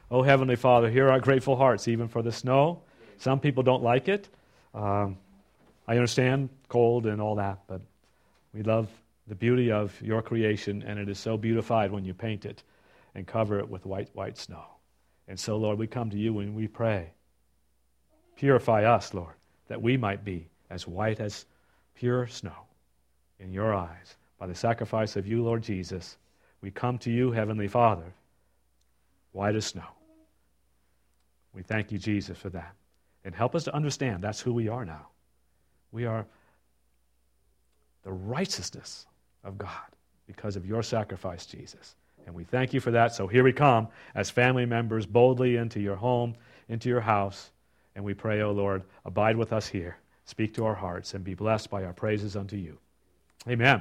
Oh, Heavenly Father, hear our grateful hearts, even for the snow. Some people don't like it. I understand cold and all that, but we love the beauty of your creation, and it is so beautified when you paint it and cover it with white, white snow. And so, Lord, we come to you and we pray. Purify us, Lord, that we might be as white as pure snow in your eyes. By the sacrifice of you, Lord Jesus, we come to you, Heavenly Father, white as snow. We thank you, Jesus, for that. And help us to understand that's who we are now. We are the righteousness of God because of your sacrifice, Jesus. And we thank you for that. So here we come as family members boldly into your home, into your house. And we pray, O Lord, abide with us here. Speak to our hearts and be blessed by our praises unto you. Amen.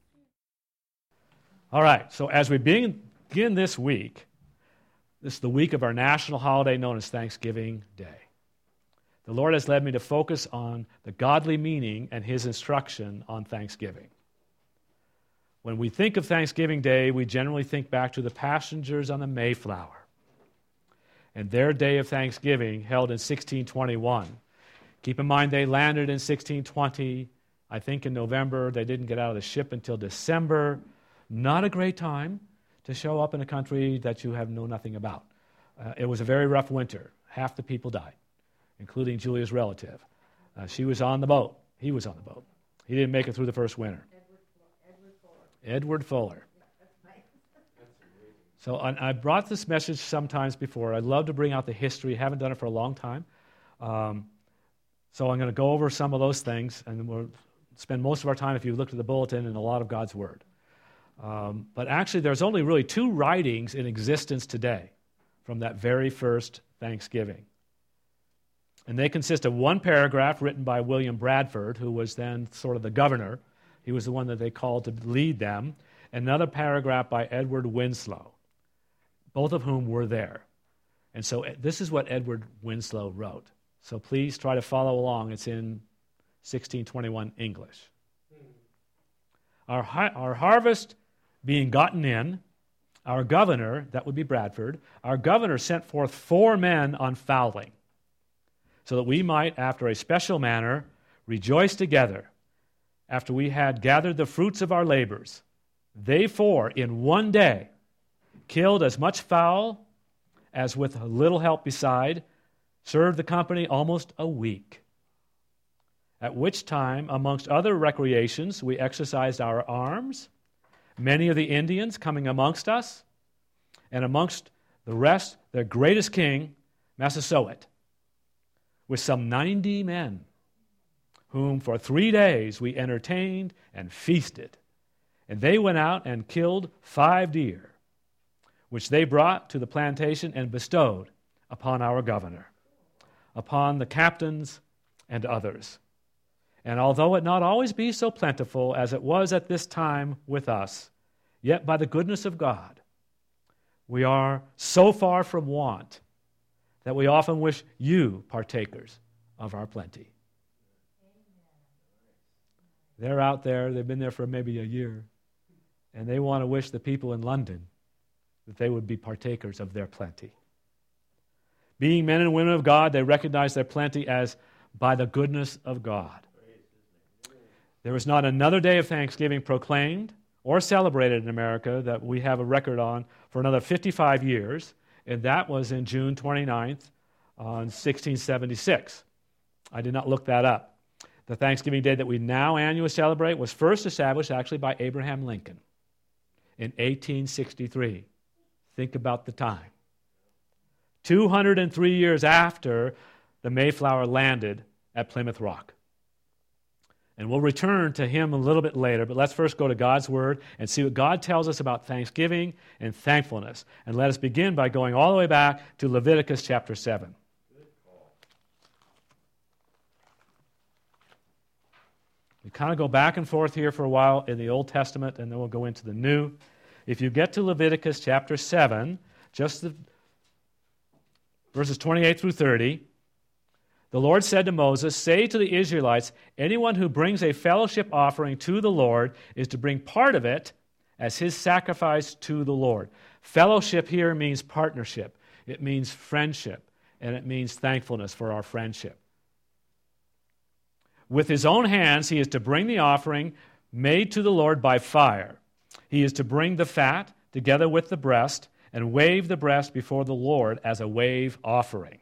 All right, so as we begin this week, this is the week of our national holiday known as Thanksgiving Day. The Lord has led me to focus on the godly meaning and His instruction on Thanksgiving. When we think of Thanksgiving Day, we generally think back to the passengers on the Mayflower and their day of Thanksgiving held in 1621. Keep in mind they landed in 1620, I think in November. They didn't get out of the ship until December. Not a great time to show up in a country that you have known nothing about. It was a very rough winter. Half the people died, including Julia's relative. She was on the boat. He was on the boat. He didn't make it through the first winter. Edward Fuller. So I brought this message sometimes before. I love to bring out the history. Haven't done it for a long time. So I'm going to go over some of those things, and we'll spend most of our time, if you looked at the bulletin, in a lot of God's Word. But actually, there's only really 2 writings in existence today from that very first Thanksgiving. And they consist of one paragraph written by William Bradford, who was then sort of the governor. He was the one that they called to lead them. Another paragraph by Edward Winslow, both of whom were there. And so this is what Edward Winslow wrote. So please try to follow along. It's in 1621 English. Our harvest being gotten in, our governor, that would be Bradford, our governor sent forth 4 men on fowling, so that we might, after a special manner, rejoice together, after we had gathered the fruits of our labors. They 4, in one day, killed as much fowl as, with a little help beside, served the company almost a week. At which time, amongst other recreations, we exercised our arms, many of the Indians coming amongst us, and amongst the rest, their greatest king, Massasoit, with some 90 men, whom for 3 days we entertained and feasted. And they went out and killed 5 deer, which they brought to the plantation and bestowed upon our governor, upon the captains and others. And although it not always be so plentiful as it was at this time with us, yet by the goodness of God, we are so far from want that we often wish you partakers of our plenty. They're out there, they've been there for maybe a year, and they want to wish the people in London that they would be partakers of their plenty. Being men and women of God, they recognize their plenty as by the goodness of God. There is not another day of Thanksgiving proclaimed or celebrated in America that we have a record on for another 55 years, and that was in June 29th on 1676. I did not look that up. The Thanksgiving Day that we now annually celebrate was first established actually by Abraham Lincoln in 1863. Think about the time. 203 years after the Mayflower landed at Plymouth Rock. And we'll return to him a little bit later, but let's first go to God's Word and see what God tells us about thanksgiving and thankfulness. And let us begin by going all the way back to Leviticus chapter 7. We kind of go back and forth here for a while in the Old Testament, and then we'll go into the New. If you get to Leviticus chapter 7, just the verses 28 through 30, the Lord said to Moses, "Say to the Israelites, anyone who brings a fellowship offering to the Lord is to bring part of it as his sacrifice to the Lord." Fellowship here means partnership. It means friendship, and it means thankfulness for our friendship. With his own hands, he is to bring the offering made to the Lord by fire. He is to bring the fat together with the breast and wave the breast before the Lord as a wave offering.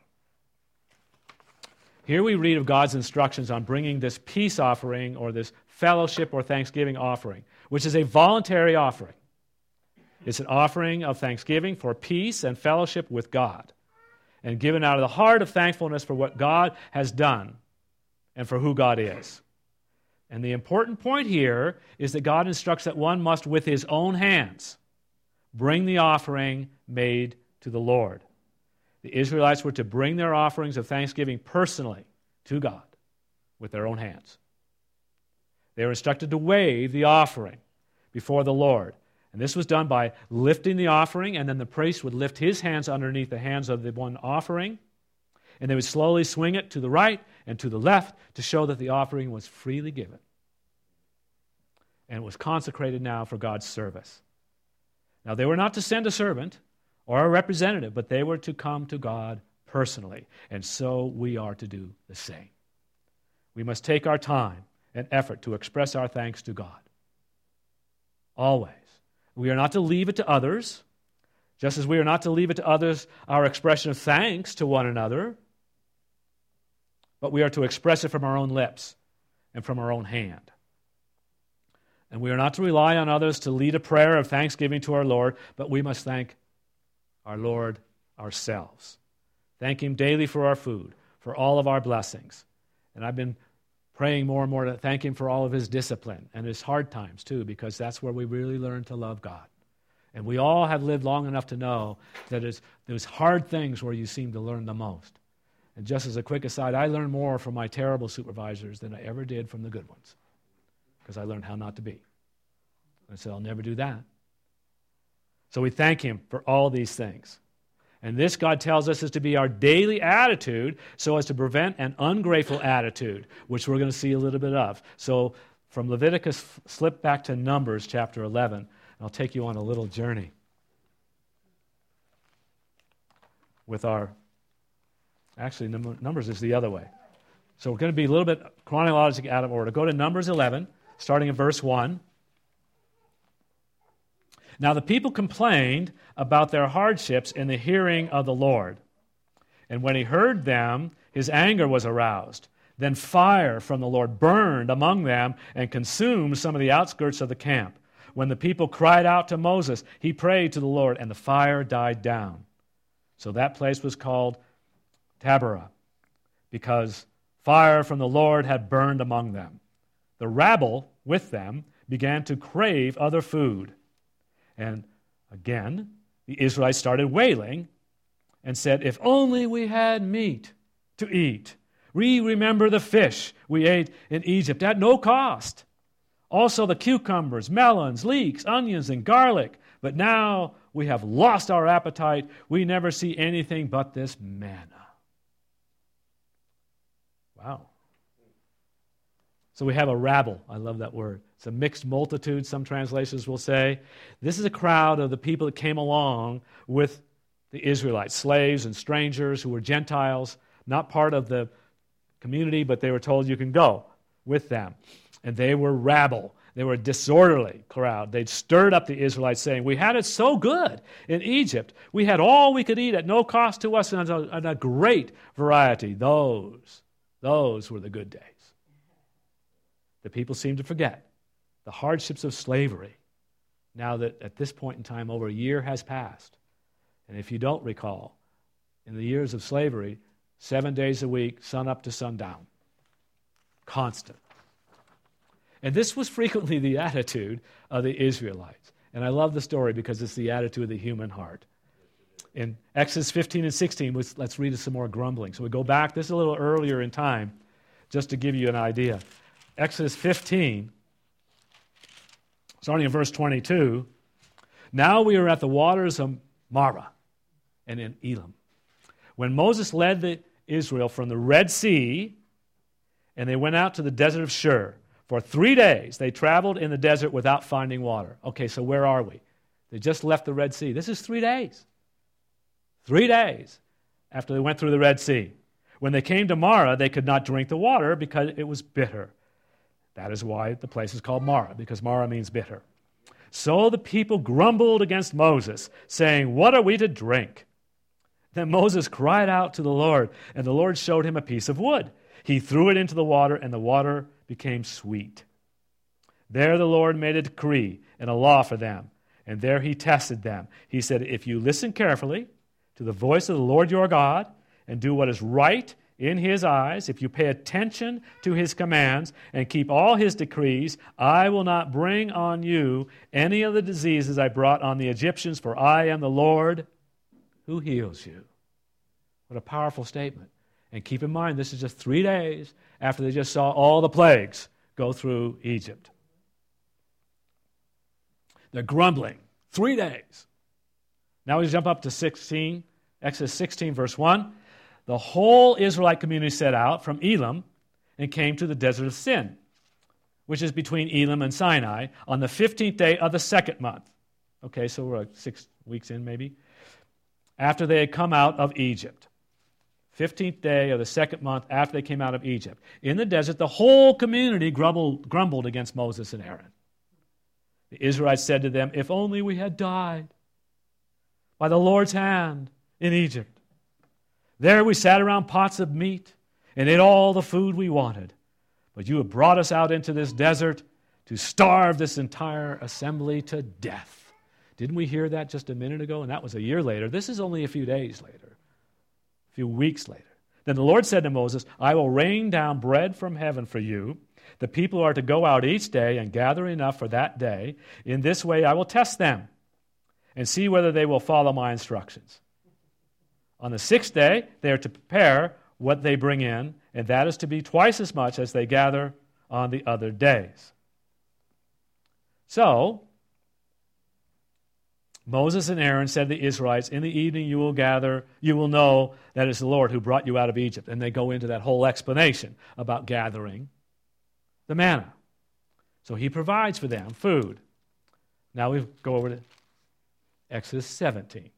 Here we read of God's instructions on bringing this peace offering or this fellowship or thanksgiving offering, which is a voluntary offering. It's an offering of thanksgiving for peace and fellowship with God, and given out of the heart of thankfulness for what God has done and for who God is. And the important point here is that God instructs that one must, with his own hands, bring the offering made to the Lord. The Israelites were to bring their offerings of thanksgiving personally to God with their own hands. They were instructed to wave the offering before the Lord. And this was done by lifting the offering, and then the priest would lift his hands underneath the hands of the one offering, and they would slowly swing it to the right and to the left to show that the offering was freely given and was consecrated now for God's service. Now, they were not to send a servant or a representative, but they were to come to God personally, and so we are to do the same. We must take our time and effort to express our thanks to God. Always. We are not to leave it to others, just as we are not to leave it to others our expression of thanks to one another, but we are to express it from our own lips and from our own hand. And we are not to rely on others to lead a prayer of thanksgiving to our Lord, but we must thank our Lord ourselves. Thank Him daily for our food, for all of our blessings. And I've been praying more and more to thank Him for all of His discipline and His hard times too, because that's where we really learn to love God. And we all have lived long enough to know that it's those hard things where you seem to learn the most. And just as a quick aside, I learned more from my terrible supervisors than I ever did from the good ones, because I learned how not to be. I said, I'll never do that. So we thank Him for all these things. And this, God tells us, is to be our daily attitude so as to prevent an ungrateful attitude, which we're going to see a little bit of. So from Leviticus, slip back to Numbers chapter 11, and I'll take you on a little journey with our... Actually, Numbers is the other way. So we're going to be a little bit chronologically out of order. Go to Numbers 11, starting in verse 1. Now the people complained about their hardships in the hearing of the Lord. And when He heard them, His anger was aroused. Then fire from the Lord burned among them and consumed some of the outskirts of the camp. When the people cried out to Moses, he prayed to the Lord, and the fire died down. So that place was called Taberah, because fire from the Lord had burned among them. The rabble with them began to crave other food. And again, the Israelites started wailing and said, if only we had meat to eat. We remember the fish we ate in Egypt at no cost. Also the cucumbers, melons, leeks, onions, and garlic. But now we have lost our appetite. We never see anything but this manna. Wow. So we have a rabble. I love that word. It's a mixed multitude, some translations will say. This is a crowd of the people that came along with the Israelites, slaves and strangers who were Gentiles, not part of the community, but they were told you can go with them. And they were rabble. They were a disorderly crowd. They'd stirred up the Israelites, saying, we had it so good in Egypt. We had all we could eat at no cost to us and a great variety. Those were the good days. The people seem to forget the hardships of slavery now that at this point in time over a year has passed. And if you don't recall, in the years of slavery, 7 days a week, sun up to sundown. Constant. And this was frequently the attitude of the Israelites. And I love the story because it's the attitude of the human heart. In Exodus 15 and 16, let's read some more grumbling. So we go back, this is a little earlier in time, just to give you an idea. Exodus 15, starting in verse 22, now we are at the waters of Marah and in Elim. When Moses led Israel from the Red Sea, and they went out to the desert of Shur. For 3 days they traveled in the desert without finding water. Okay, so where are we? They just left the Red Sea. This is 3 days. 3 days after they went through the Red Sea. When they came to Marah, they could not drink the water because it was bitter. That is why the place is called Marah, because Marah means bitter. So the people grumbled against Moses, saying, "What are we to drink?" Then Moses cried out to the Lord, and the Lord showed him a piece of wood. He threw it into the water, and the water became sweet. There the Lord made a decree and a law for them, and there he tested them. He said, "If you listen carefully to the voice of the Lord your God and do what is right in his eyes, if you pay attention to his commands and keep all his decrees, I will not bring on you any of the diseases I brought on the Egyptians, for I am the Lord who heals you." What a powerful statement. And keep in mind, this is just 3 days after they just saw all the plagues go through Egypt. They're grumbling. 3 days. Now we jump up to Exodus 16, verse 1. The whole Israelite community set out from Elim and came to the desert of Sin, which is between Elim and Sinai, on the 15th day of the second month. Okay, so we're like 6 weeks in maybe. After they had come out of Egypt. 15th day of the second month after they came out of Egypt. In the desert, the whole community grumbled against Moses and Aaron. The Israelites said to them, "If only we had died by the Lord's hand in Egypt. There we sat around pots of meat and ate all the food we wanted. But you have brought us out into this desert to starve this entire assembly to death." Didn't we hear that just a minute ago? And that was a year later. This is only a few days later, a few weeks later. Then the Lord said to Moses, "I will rain down bread from heaven for you. The people are to go out each day and gather enough for that day. In this way I will test them and see whether they will follow my instructions. On the 6th day, they are to prepare what they bring in, and that is to be twice as much as they gather on the other days." So, Moses and Aaron said to the Israelites, "In the evening you will know that it's the Lord who brought you out of Egypt." And they go into that whole explanation about gathering the manna. So he provides for them food. Now we go over to Exodus 17.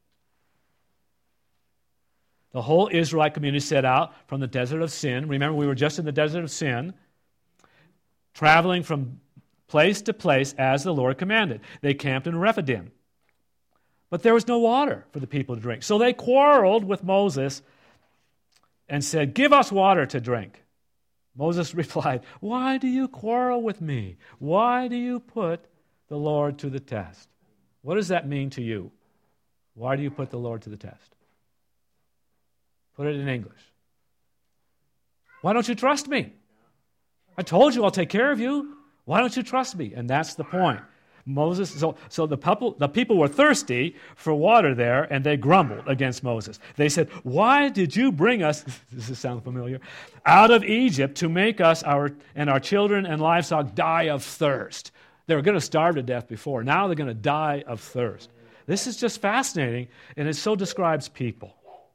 The whole Israelite community set out from the desert of Sin. Remember, we were just in the desert of Sin, traveling from place to place as the Lord commanded. They camped in Rephidim. But there was no water for the people to drink. So they quarreled with Moses and said, "Give us water to drink." Moses replied, "Why do you quarrel with me? Why do you put the Lord to the test?" What does that mean to you? Why do you put the Lord to the test? Put it in English. Why don't you trust me? I told you I'll take care of you. Why don't you trust me? And that's the point. So the people were thirsty for water there, and they grumbled against Moses. They said, "Why did you bring us," does this sound familiar, "out of Egypt to make us and our children and livestock die of thirst?" They were going to starve to death before. Now they're going to die of thirst. This is just fascinating, and it so describes people.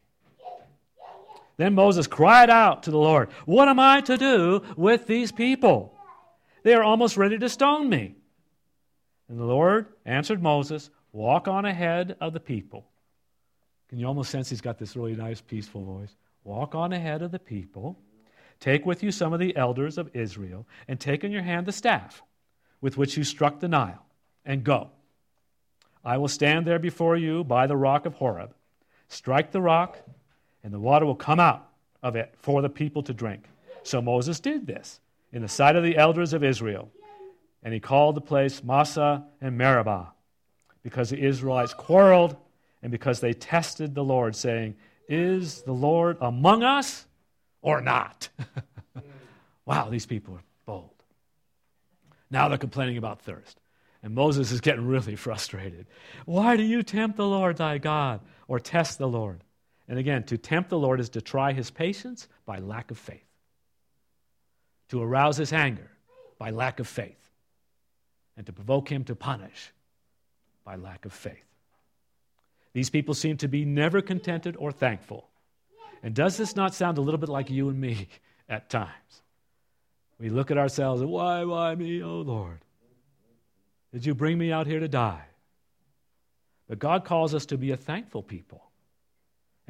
Then Moses cried out to the Lord, "What am I to do with these people? They are almost ready to stone me." And the Lord answered Moses, "Walk on ahead of the people." Can you almost sense he's got this really nice, peaceful voice? "Walk on ahead of the people. Take with you some of the elders of Israel, and take in your hand the staff with which you struck the Nile, and go. I will stand there before you by the rock of Horeb. Strike the rock, and the water will come out of it for the people to drink." So Moses did this in the sight of the elders of Israel. And he called the place Massah and Meribah, because the Israelites quarreled and because they tested the Lord, saying, "Is the Lord among us or not?" Wow, these people are bold. Now they're complaining about thirst. And Moses is getting really frustrated. "Why do you tempt the Lord thy God, or test the Lord?" And again, to tempt the Lord is to try his patience by lack of faith. To arouse his anger by lack of faith. And to provoke him to punish by lack of faith. These people seem to be never contented or thankful. And does this not sound a little bit like you and me at times? We look at ourselves and, why me, oh Lord? Did you bring me out here to die? But God calls us to be a thankful people.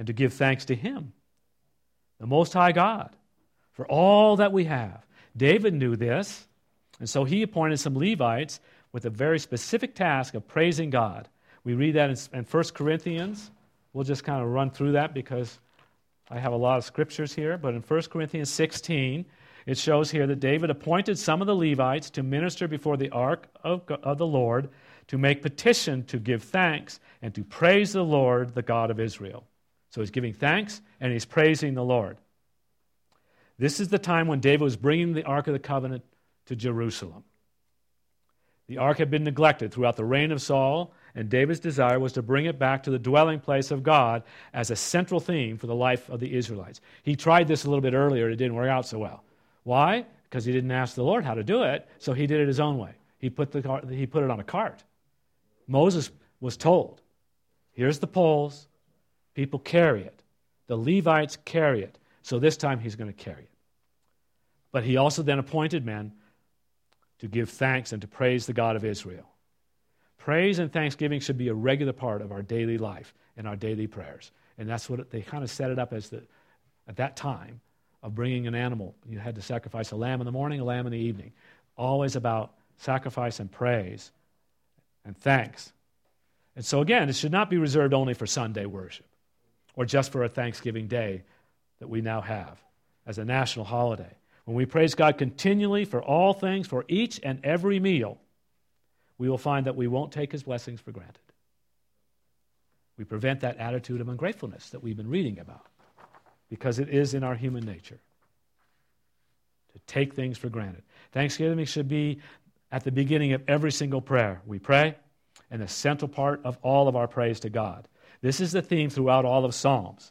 and to give thanks to Him, the Most High God, for all that we have. David knew this, and so he appointed some Levites with a very specific task of praising God. We read that in 1 Corinthians. We'll just kind of run through that because I have a lot of scriptures here. But in 1 Corinthians 16, it shows here that David appointed some of the Levites to minister before the ark of the Lord, to make petition, to give thanks, and to praise the Lord, the God of Israel. So he's giving thanks and he's praising the Lord. This is the time when David was bringing the Ark of the Covenant to Jerusalem. The ark had been neglected throughout the reign of Saul, and David's desire was to bring it back to the dwelling place of God as a central theme for the life of the Israelites. He tried this a little bit earlier. It didn't work out so well. Why? Because he didn't ask the Lord how to do it, so he did it his own way. He put it on a cart. Moses was told, here's the poles, people carry it. The Levites carry it. So this time he's going to carry it. But he also then appointed men to give thanks and to praise the God of Israel. Praise and thanksgiving should be a regular part of our daily life and our daily prayers. And that's what they kind of set it up as at that time of bringing an animal. You had to sacrifice a lamb in the morning, a lamb in the evening. Always about sacrifice and praise and thanks. And so again, it should not be reserved only for Sunday worship or just for a Thanksgiving Day that we now have as a national holiday. When we praise God continually for all things, for each and every meal, we will find that we won't take His blessings for granted. We prevent that attitude of ungratefulness that we've been reading about, because it is in our human nature to take things for granted. Thanksgiving should be at the beginning of every single prayer we pray, and the central part of all of our praise to God. This is the theme throughout all of Psalms.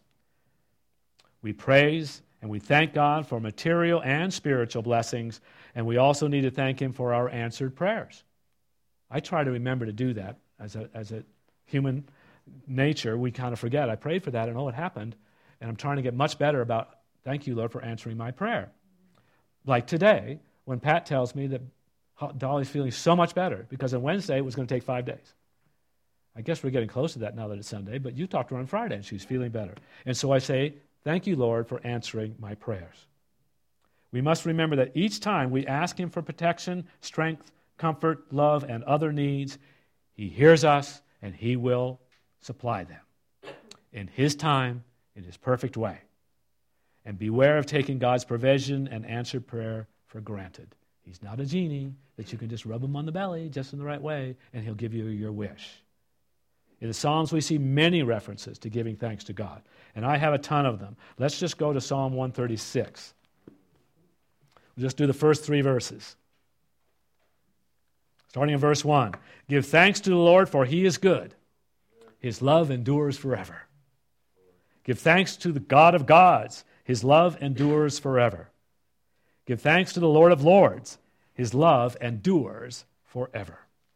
We praise and we thank God for material and spiritual blessings, and we also need to thank Him for our answered prayers. I try to remember to do that. As a human nature, we kind of forget. I prayed for that, and it happened, and I'm trying to get much better about, thank you, Lord, for answering my prayer. Like today, when Pat tells me that Dolly's feeling so much better, because on Wednesday it was going to take 5 days. I guess we're getting close to that now that it's Sunday, but you talked to her on Friday, and she's feeling better. And so I say, thank you, Lord, for answering my prayers. We must remember that each time we ask Him for protection, strength, comfort, love, and other needs, He hears us and He will supply them in His time, in His perfect way. And beware of taking God's provision and answered prayer for granted. He's not a genie that you can just rub Him on the belly just in the right way and He'll give you your wish. In the Psalms, we see many references to giving thanks to God, and I have a ton of them. Let's just go to Psalm 136. We'll just do the first 3 verses. Starting in verse 1. Give thanks to the Lord, for He is good. His love endures forever. Give thanks to the God of gods. His love endures forever. Give thanks to the Lord of lords. His love endures forever.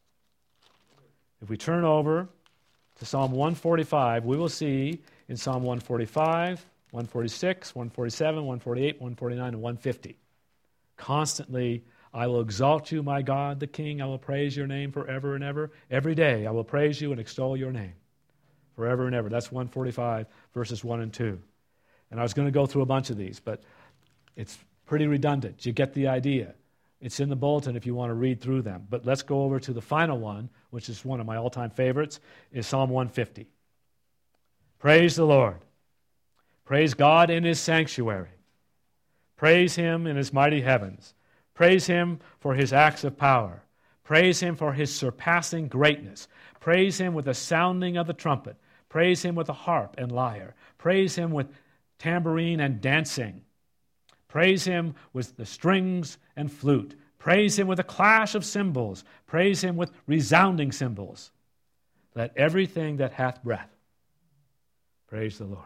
If we turn over to Psalm 145, we will see in Psalm 145, 146, 147, 148, 149, and 150. Constantly, I will exalt you, my God, the King. I will praise your name forever and ever. Every day I will praise you and extol your name forever and ever. That's 145, verses 1 and 2. And I was going to go through a bunch of these, but it's pretty redundant. You get the idea. It's in the bulletin if you want to read through them. But let's go over to the final one, which is one of my all-time favorites, is Psalm 150. Praise the Lord. Praise God in His sanctuary. Praise Him in His mighty heavens. Praise Him for His acts of power. Praise Him for His surpassing greatness. Praise Him with the sounding of the trumpet. Praise Him with the harp and lyre. Praise Him with tambourine and dancing. Praise Him with the strings and flute. Praise Him with a clash of cymbals. Praise Him with resounding cymbals. Let everything that hath breath praise the Lord.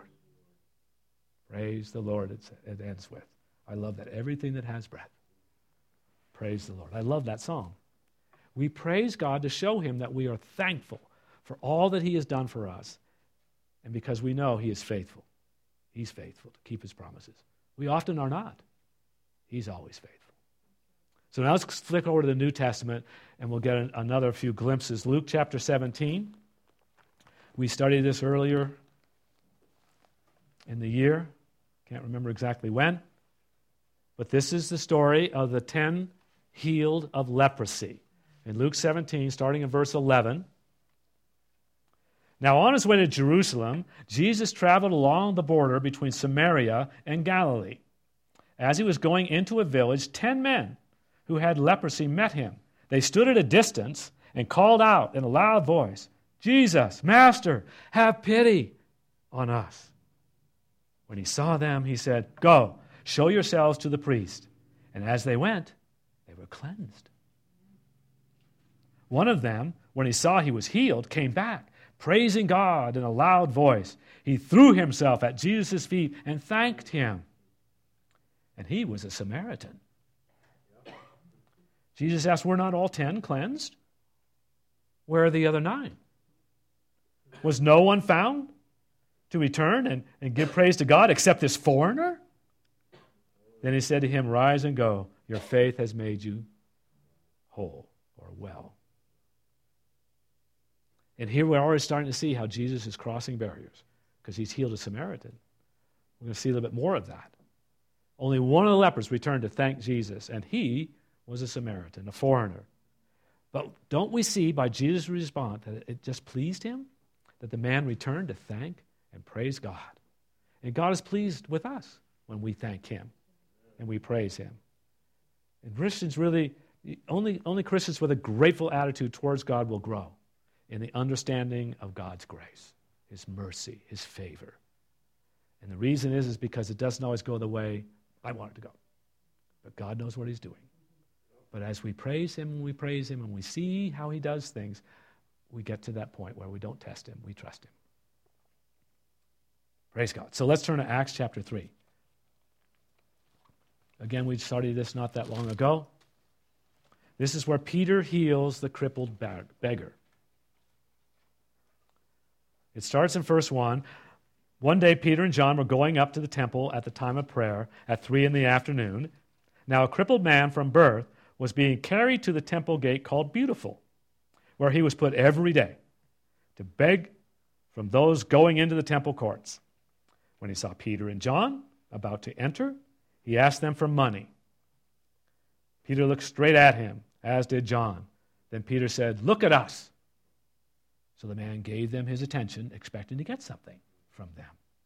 Praise the Lord, it ends with. I love that. Everything that has breath. Praise the Lord. I love that song. We praise God to show Him that we are thankful for all that He has done for us, and because we know He is faithful. He's faithful to keep His promises. We often are not. He's always faithful. So now let's flick over to the New Testament, and we'll get another few glimpses. Luke chapter 17. We studied this earlier in the year. Can't remember exactly when. But this is the story of the 10 healed of leprosy. In Luke 17, starting in verse 11. Now on his way to Jerusalem, Jesus traveled along the border between Samaria and Galilee. As he was going into a village, 10 men who had leprosy met him. They stood at a distance and called out in a loud voice, "Jesus, Master, have pity on us." When he saw them, he said, "Go, show yourselves to the priest." And as they went, they were cleansed. One of them, when he saw he was healed, came back, praising God in a loud voice. He threw himself at Jesus' feet and thanked him. And he was a Samaritan. Jesus asked, "Were not all 10 cleansed? Where are the other 9? Was no one found to return and give praise to God except this foreigner?" Then he said to him, "Rise and go. Your faith has made you whole," or well. And here we're already starting to see how Jesus is crossing barriers because he's healed a Samaritan. We're going to see a little bit more of that. Only one of the lepers returned to thank Jesus, and he was a Samaritan, a foreigner. But don't we see by Jesus' response that it just pleased him? That the man returned to thank and praise God. And God is pleased with us when we thank him and we praise him. And Christians really, only Christians with a grateful attitude towards God will grow in the understanding of God's grace, his mercy, his favor. And the reason is because it doesn't always go the way I want it to go. But God knows what he's doing. But as we praise him and we see how he does things, we get to that point where we don't test him, we trust him. Praise God. So let's turn to Acts chapter 3. Again, we studied this not that long ago. This is where Peter heals the crippled beggar. It starts in verse 1. One day Peter and John were going up to the temple at the time of prayer at 3 p.m. Now a crippled man from birth was being carried to the temple gate called Beautiful, where he was put every day to beg from those going into the temple courts. When he saw Peter and John about to enter, he asked them for money. Peter looked straight at him, as did John. Then Peter said, "Look at us." So the man gave them his attention, expecting to get something from them.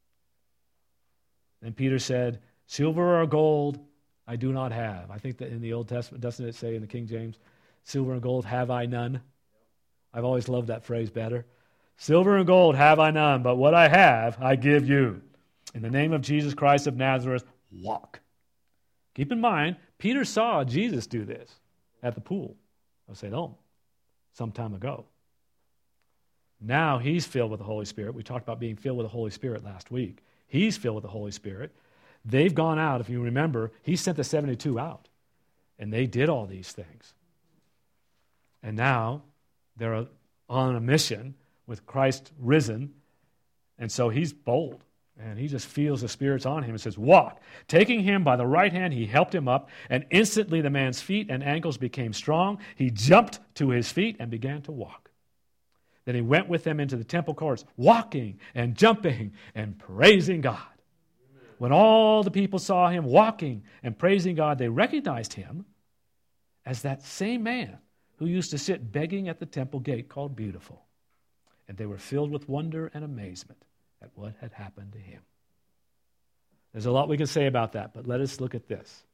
Then Peter said, "Silver or gold I do not have." I think that in the Old Testament, doesn't it say in the King James, "Silver and gold have I none"? I've always loved that phrase better. "Silver and gold have I none, but what I have I give you. In the name of Jesus Christ of Nazareth, walk." Keep in mind, Peter saw Jesus do this at the pool of Siloam some time ago. Now he's filled with the Holy Spirit. We talked about being filled with the Holy Spirit last week. He's filled with the Holy Spirit. They've gone out. If you remember, he sent the 72 out, and they did all these things. And now they're on a mission with Christ risen, and so he's bold, and he just feels the Spirit's on him and says, "Walk." Taking him by the right hand, he helped him up, and instantly the man's feet and ankles became strong. He jumped to his feet and began to walk. Then he went with them into the temple courts, walking and jumping and praising God. When all the people saw him walking and praising God, they recognized him as that same man who used to sit begging at the temple gate called Beautiful. And they were filled with wonder and amazement at what had happened to him. There's a lot we can say about that, but let us look at this.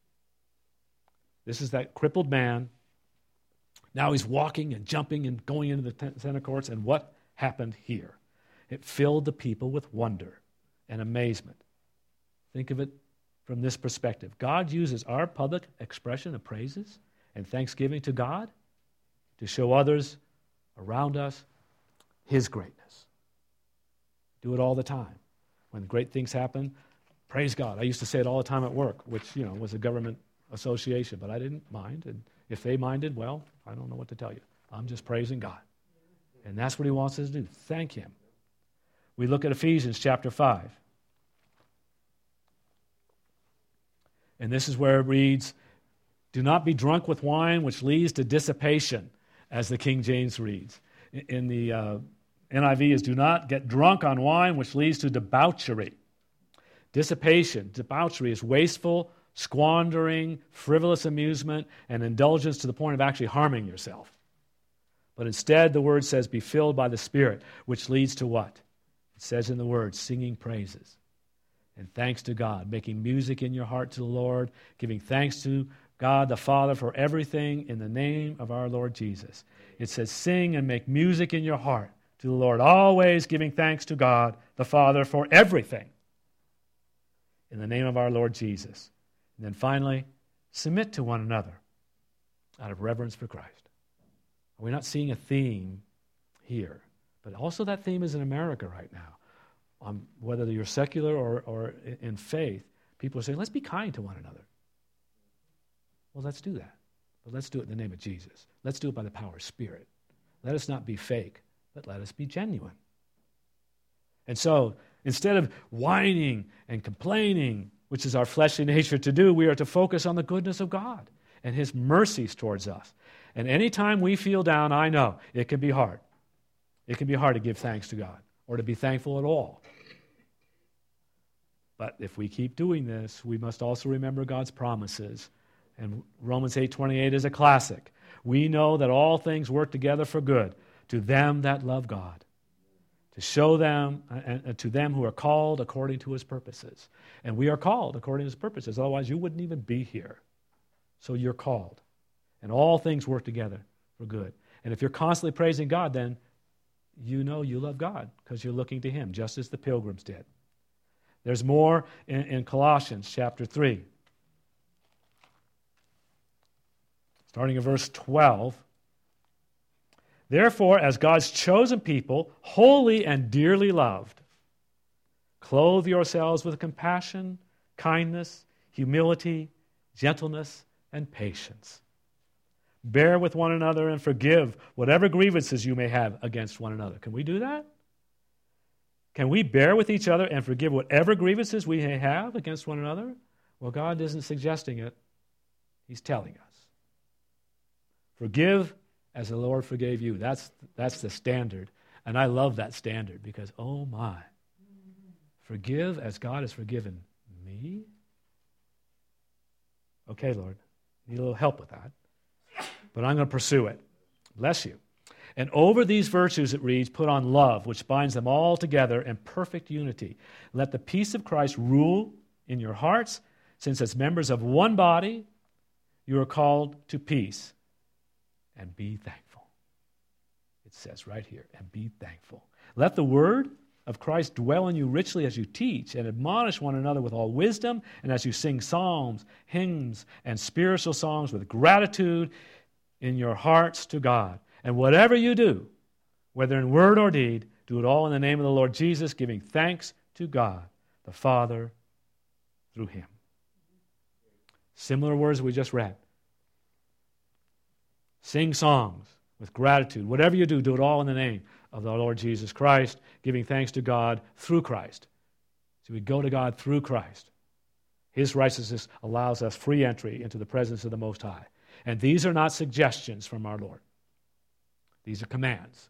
This is that crippled man. Now he's walking and jumping and going into the center courts, and what happened here? It filled the people with wonder and amazement. Think of it from this perspective. God uses our public expression of praises and thanksgiving to God to show others around us his greatness. Do it all the time. When great things happen, praise God. I used to say it all the time at work, which, was a government association, but I didn't mind. And if they minded, well, I don't know what to tell you. I'm just praising God. And that's what he wants us to do. Thank him. We look at Ephesians chapter 5. And this is where it reads, "Do not be drunk with wine, which leads to dissipation," as the King James reads. In the NIV is, "Do not get drunk on wine, which leads to debauchery." Dissipation, debauchery is wasteful, squandering, frivolous amusement, and indulgence to the point of actually harming yourself. But instead, the Word says, be filled by the Spirit, which leads to what? It says in the Word, singing praises and thanks to God, making music in your heart to the Lord, giving thanks to God the Father for everything in the name of our Lord Jesus. It says, sing and make music in your heart to the Lord, always giving thanks to God the Father for everything in the name of our Lord Jesus. And then finally, submit to one another out of reverence for Christ. We're not seeing a theme here, but also that theme is in America right now. Whether you're secular or in faith, people are saying, let's be kind to one another. Well, let's do that. But let's do it in the name of Jesus. Let's do it by the power of Spirit. Let us not be fake, but let us be genuine. And so, instead of whining and complaining, which is our fleshly nature to do, we are to focus on the goodness of God and His mercies towards us. And anytime we feel down, I know it can be hard. It can be hard to give thanks to God or to be thankful at all. But if we keep doing this, we must also remember God's promises. And Romans 8:28 is a classic. We know that all things work together for good to them that love God, to show them, and to them who are called according to His purposes. And we are called according to His purposes. Otherwise, you wouldn't even be here. So you're called. And all things work together for good. And if you're constantly praising God, then you know you love God because you're looking to Him, just as the pilgrims did. There's more in Colossians chapter 3. Starting in verse 12. Therefore, as God's chosen people, holy and dearly loved, clothe yourselves with compassion, kindness, humility, gentleness, and patience. Bear with one another and forgive whatever grievances you may have against one another. Can we do that? Can we bear with each other and forgive whatever grievances we may have against one another? Well, God isn't suggesting it. He's telling us. Forgive as the Lord forgave you. That's the standard. And I love that standard because, oh my, forgive as God has forgiven me? Okay, Lord, need a little help with that. But I'm going to pursue it. Bless you. And over these virtues, it reads, put on love, which binds them all together in perfect unity. Let the peace of Christ rule in your hearts, since as members of one body, you are called to peace. And be thankful. It says right here, and be thankful. Let the word of Christ dwell in you richly as you teach and admonish one another with all wisdom, and as you sing psalms, hymns, and spiritual songs with gratitude in your hearts to God. And whatever you do, whether in word or deed, do it all in the name of the Lord Jesus, giving thanks to God, the Father, through Him. Similar words we just read. Sing songs with gratitude. Whatever you do it all in the name of the Lord Jesus Christ, giving thanks to God through Christ. So we go to God through Christ. His righteousness allows us free entry into the presence of the Most High. And these are not suggestions from our Lord. These are commands.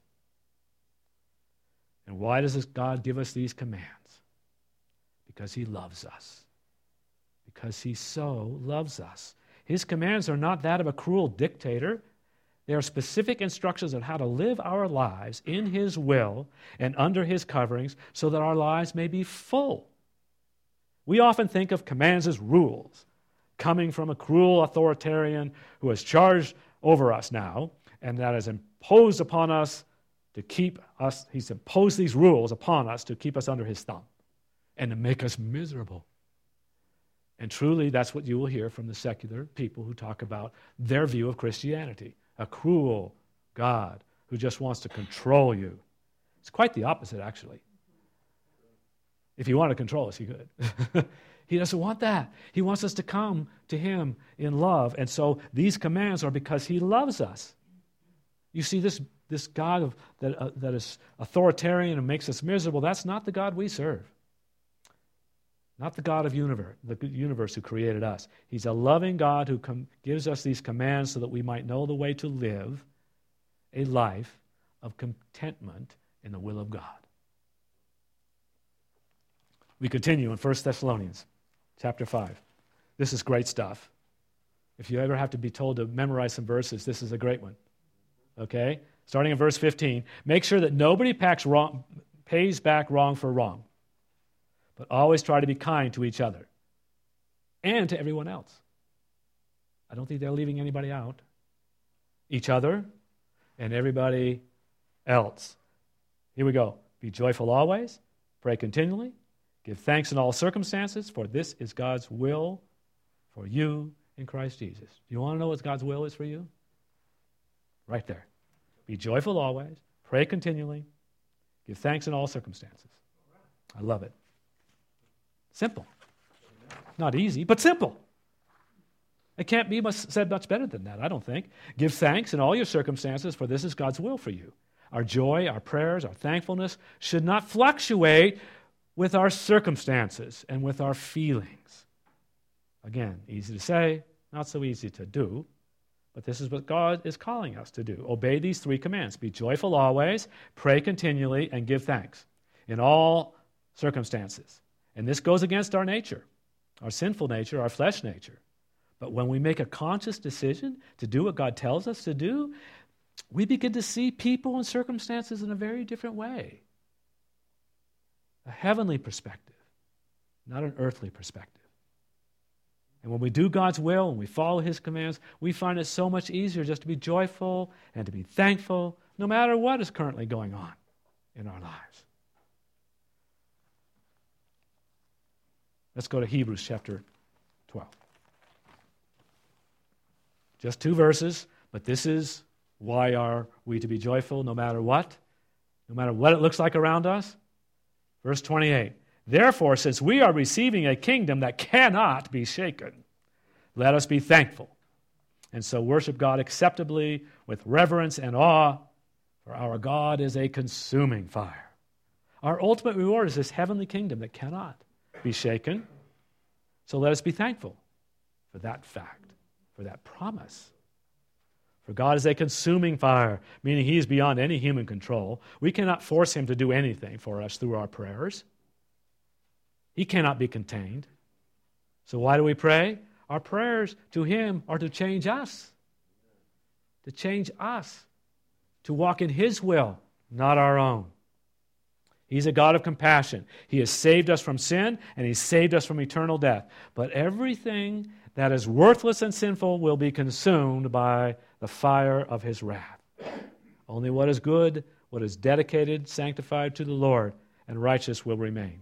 And why does God give us these commands? Because He loves us. Because He so loves us. His commands are not that of a cruel dictator. They are specific instructions on how to live our lives in His will and under His coverings so that our lives may be full. We often think of commands as rules coming from a cruel authoritarian who has charged over us now and that has imposed upon us to keep us, He's imposed these rules upon us to keep us under His thumb and to make us miserable. And truly, that's what you will hear from the secular people who talk about their view of Christianity. A cruel God who just wants to control you. It's quite the opposite, actually. If He wanted to control us, He could. He doesn't want that. He wants us to come to Him in love. And so these commands are because He loves us. You see, this God that is authoritarian and makes us miserable, that's not the God we serve. Not the God of the universe who created us. He's a loving God who gives us these commands so that we might know the way to live a life of contentment in the will of God. We continue in 1 Thessalonians chapter 5. This is great stuff. If you ever have to be told to memorize some verses, this is a great one. Okay? Starting in verse 15, make sure that nobody pays back wrong for wrong, but always try to be kind to each other and to everyone else. I don't think they're leaving anybody out. Each other and everybody else. Here we go. Be joyful always, pray continually, give thanks in all circumstances, for this is God's will for you in Christ Jesus. Do you want to know what God's will is for you? Right there. Be joyful always, pray continually, give thanks in all circumstances. I love it. Simple. Not easy, but simple. It can't be said much better than that, I don't think. Give thanks in all your circumstances, for this is God's will for you. Our joy, our prayers, our thankfulness should not fluctuate with our circumstances and with our feelings. Again, easy to say, not so easy to do, but this is what God is calling us to do. Obey these 3 commands. Be joyful always, pray continually, and give thanks in all circumstances. And this goes against our nature, our sinful nature, our flesh nature. But when we make a conscious decision to do what God tells us to do, we begin to see people and circumstances in a very different way. A heavenly perspective, not an earthly perspective. And when we do God's will and we follow His commands, we find it so much easier just to be joyful and to be thankful no matter what is currently going on in our lives. Let's go to Hebrews chapter 12. Just 2 verses, but this is why are we to be joyful no matter what? No matter what it looks like around us? Verse 28. Therefore, since we are receiving a kingdom that cannot be shaken, let us be thankful, and so worship God acceptably with reverence and awe, for our God is a consuming fire. Our ultimate reward is this heavenly kingdom that cannot be shaken. So let us be thankful for that fact, for that promise. For God is a consuming fire, meaning He is beyond any human control. We cannot force Him to do anything for us through our prayers. He cannot be contained. So why do we pray? Our prayers to Him are to change us. To change us. To walk in His will, not our own. He's a God of compassion. He has saved us from sin, and He's saved us from eternal death. But everything that is worthless and sinful will be consumed by the fire of His wrath. Only what is good, what is dedicated, sanctified to the Lord, and righteous will remain.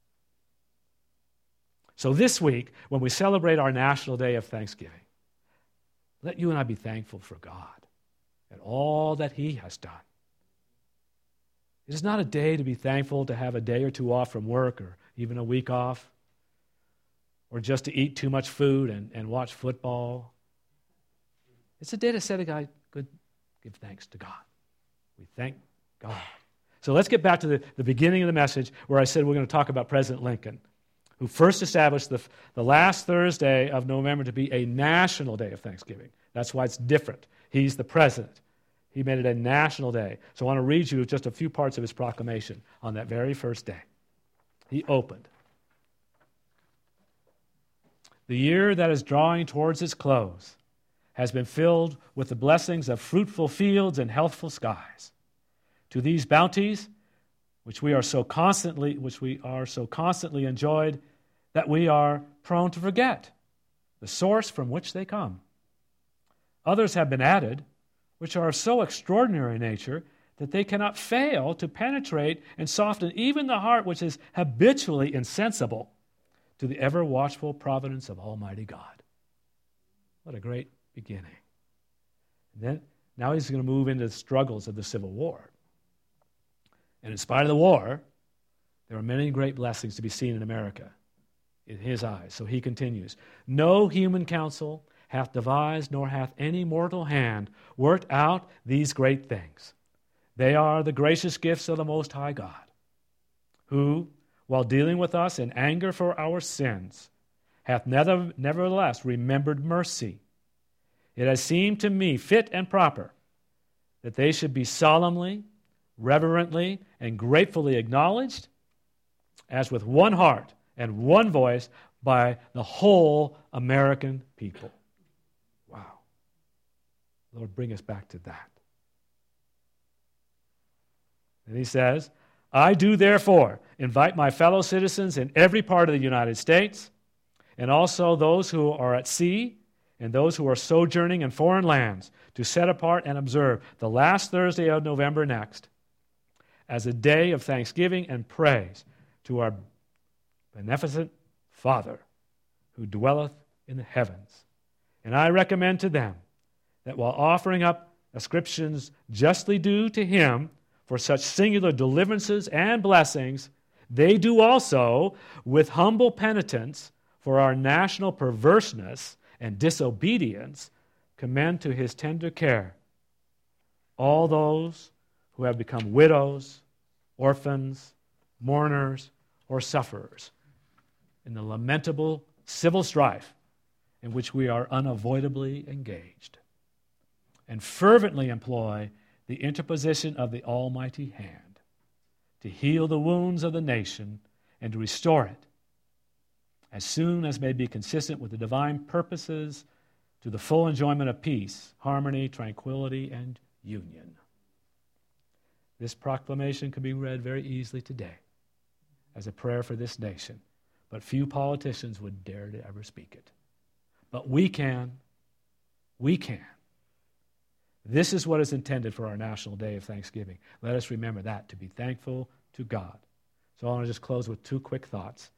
So this week, when we celebrate our National Day of Thanksgiving, let you and I be thankful for God and all that He has done. It is not a day to be thankful to have a day or 2 off from work or even a week off or just to eat too much food and watch football. It's a day to set aside give thanks to God. We thank God. So let's get back to the beginning of the message where I said we're going to talk about President Lincoln, who first established the last Thursday of November to be a national day of Thanksgiving. That's why it's different. He's the president. He made it a national day. So I want to read you just a few parts of his proclamation on that very first day. He opened. The year that is drawing towards its close has been filled with the blessings of fruitful fields and healthful skies. To these bounties, which we are so constantly enjoyed, that we are prone to forget the source from which they come. Others have been added, which are of so extraordinary nature that they cannot fail to penetrate and soften even the heart which is habitually insensible to the ever-watchful providence of Almighty God. What a great beginning. And now he's going to move into the struggles of the Civil War. And in spite of the war, there are many great blessings to be seen in America in his eyes. So he continues, no human counsel hath devised, nor hath any mortal hand worked out these great things. They are the gracious gifts of the Most High God, who, while dealing with us in anger for our sins, hath nevertheless remembered mercy. It has seemed to me fit and proper that they should be solemnly, reverently, and gratefully acknowledged, as with one heart and one voice by the whole American people. Wow. Lord, bring us back to that. And he says, I do therefore invite my fellow citizens in every part of the United States, and also those who are at sea and those who are sojourning in foreign lands, to set apart and observe the last Thursday of November next as a day of thanksgiving and praise to our beneficent Father who dwelleth in the heavens. And I recommend to them that while offering up ascriptions justly due to him for such singular deliverances and blessings, they do also, with humble penitence for our national perverseness and disobedience, commend to his tender care all those who have become widows, orphans, mourners, or sufferers in the lamentable civil strife in which we are unavoidably engaged, and fervently employ the interposition of the Almighty hand to heal the wounds of the nation and to restore it as soon as may be consistent with the divine purposes to the full enjoyment of peace, harmony, tranquility, and union. This proclamation can be read very easily today as a prayer for this nation, but few politicians would dare to ever speak it. But we can. We can. This is what is intended for our National Day of Thanksgiving. Let us remember that, to be thankful to God. So I want to just close with two quick thoughts.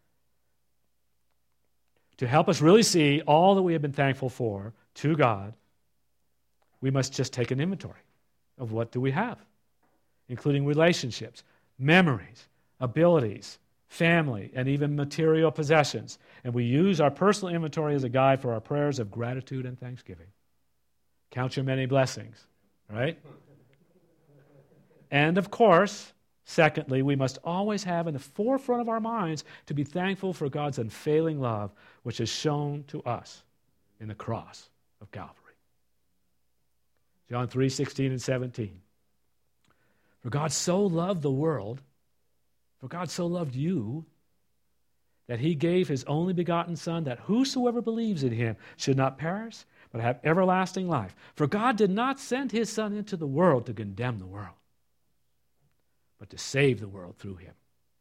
To help us really see all that we have been thankful for to God, we must just take an inventory of what do we have, including relationships, memories, abilities, family, and even material possessions. And we use our personal inventory as a guide for our prayers of gratitude and thanksgiving. Count your many blessings, right? And of course, secondly, we must always have in the forefront of our minds to be thankful for God's unfailing love, which is shown to us in the cross of Calvary. John 3:16 and 17. For God so loved the world, for God so loved you, that he gave his only begotten Son, that whosoever believes in him should not perish, but have everlasting life. For God did not send his Son into the world to condemn the world, but to save the world through him.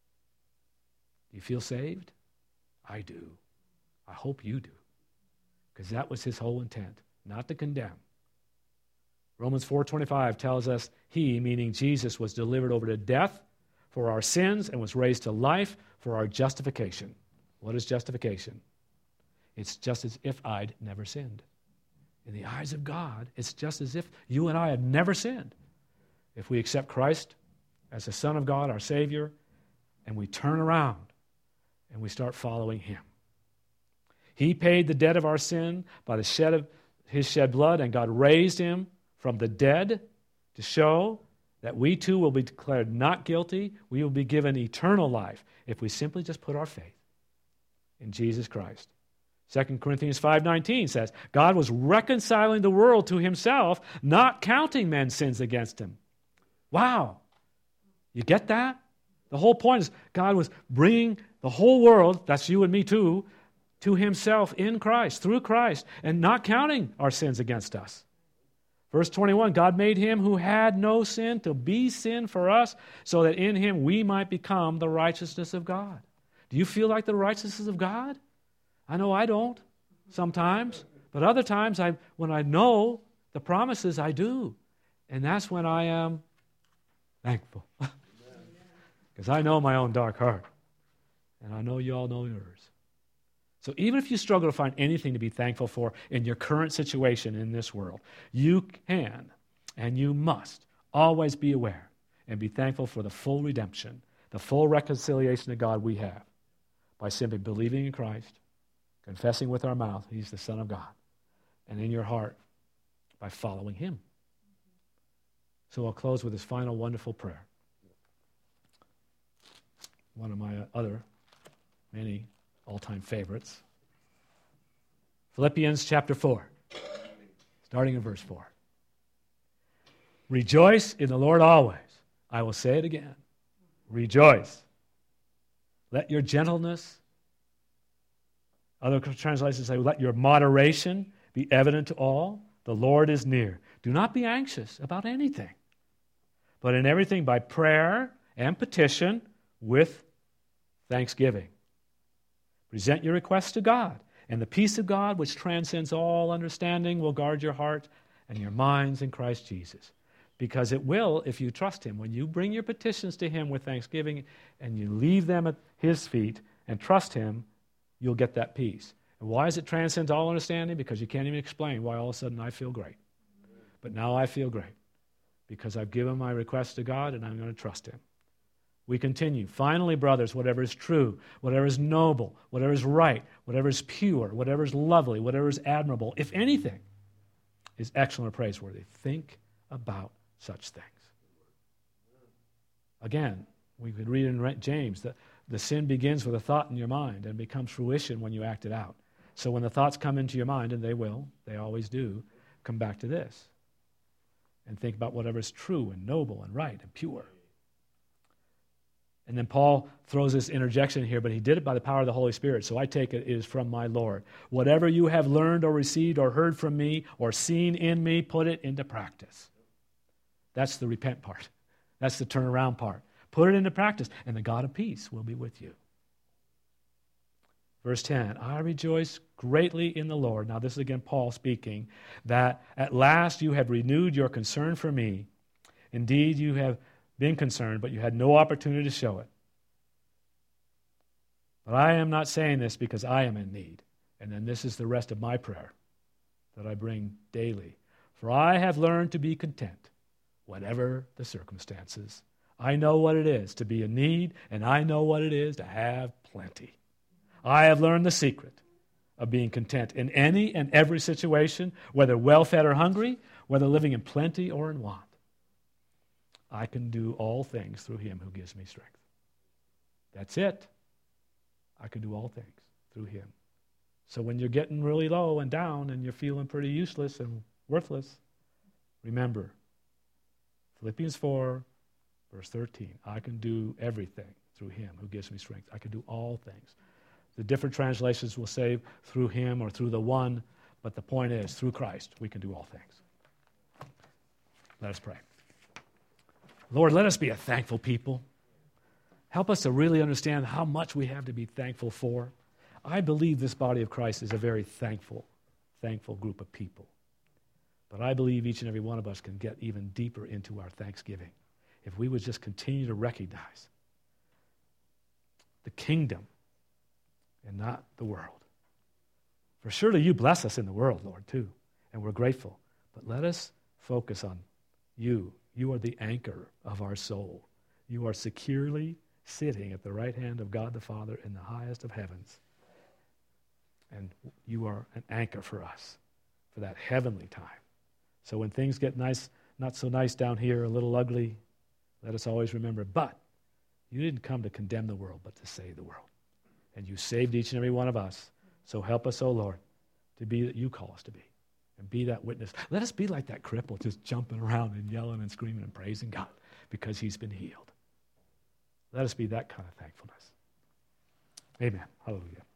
Do you feel saved? I do. I hope you do. Because that was his whole intent, not to condemn. Romans 4:25 tells us he, meaning Jesus, was delivered over to death for our sins and was raised to life for our justification. What is justification? It's just as if I'd never sinned. In the eyes of God, it's just as if you and I had never sinned. If we accept Christ as the Son of God, our Savior, and we turn around and we start following him. He paid the debt of our sin by the shed of his shed blood, and God raised him from the dead to show that we too will be declared not guilty. We will be given eternal life if we simply just put our faith in Jesus Christ. 2 Corinthians 5:19 says, God was reconciling the world to himself, not counting men's sins against him. Wow. You get that? The whole point is God was bringing the whole world, that's you and me too, to himself in Christ, through Christ, and not counting our sins against us. Verse 21, God made him who had no sin to be sin for us, so that in him we might become the righteousness of God. Do you feel like the righteousness of God? I know I don't sometimes, but other times when I know the promises, I do. And that's when I am thankful. Because I know my own dark heart. And I know you all know yours. So even if you struggle to find anything to be thankful for in your current situation in this world, you can and you must always be aware and be thankful for the full redemption, the full reconciliation to God we have by simply believing in Christ, confessing with our mouth he's the Son of God, and in your heart by following him. So I'll close with this final wonderful prayer. One of my other many all-time favorites. Philippians chapter 4, starting in verse 4. Rejoice in the Lord always. I will say it again. Rejoice. Let your gentleness, other translations say, let your moderation be evident to all. The Lord is near. Do not be anxious about anything, but in everything by prayer and petition with thanksgiving. Present your requests to God, and the peace of God, which transcends all understanding, will guard your heart and your minds in Christ Jesus. Because it will, if you trust Him. When you bring your petitions to Him with thanksgiving and you leave them at His feet and trust Him, you'll get that peace. And why does it transcend all understanding? Because you can't even explain why all of a sudden I feel great. But now I feel great because I've given my request to God and I'm going to trust Him. We continue. Finally, brothers, whatever is true, whatever is noble, whatever is right, whatever is pure, whatever is lovely, whatever is admirable, if anything is excellent or praiseworthy, think about such things. Again, we could read in James that the sin begins with a thought in your mind and becomes fruition when you act it out. So when the thoughts come into your mind, and they will, they always do, come back to this and think about whatever is true and noble and right and pure. And then Paul throws this interjection here, but he did it by the power of the Holy Spirit, so I take it is from my Lord. Whatever you have learned or received or heard from me or seen in me, put it into practice. That's the repent part. That's the turnaround part. Put it into practice, and the God of peace will be with you. Verse 10, I rejoice greatly in the Lord. Now this is again Paul speaking, that at last you have renewed your concern for me. Indeed, you have been concerned, but you had no opportunity to show it. But I am not saying this because I am in need. And then this is the rest of my prayer that I bring daily. For I have learned to be content, whatever the circumstances. I know what it is to be in need, and I know what it is to have plenty. I have learned the secret of being content in any and every situation, whether well-fed or hungry, whether living in plenty or in want. I can do all things through Him who gives me strength. That's it. I can do all things through Him. So when you're getting really low and down and you're feeling pretty useless and worthless, remember Philippians 4, verse 13. I can do everything through Him who gives me strength. I can do all things. The different translations will say through Him or through the one, but the point is, through Christ, we can do all things. Let us pray. Lord, let us be a thankful people. Help us to really understand how much we have to be thankful for. I believe this body of Christ is a very thankful group of people. But I believe each and every one of us can get even deeper into our thanksgiving if we would just continue to recognize the kingdom and not the world. For surely you bless us in the world, Lord, too, and we're grateful. But let us focus on you. You are the anchor of our soul. You are securely sitting at the right hand of God the Father in the highest of heavens. And you are an anchor for us for that heavenly time. So when things get nice, not so nice down here, a little ugly, let us always remember, but you didn't come to condemn the world, but to save the world. And you saved each and every one of us. So help us, O Lord, to be that you call us to be. And be that witness. Let us be like that cripple, just jumping around and yelling and screaming and praising God because he's been healed. Let us be that kind of thankfulness. Amen. Hallelujah.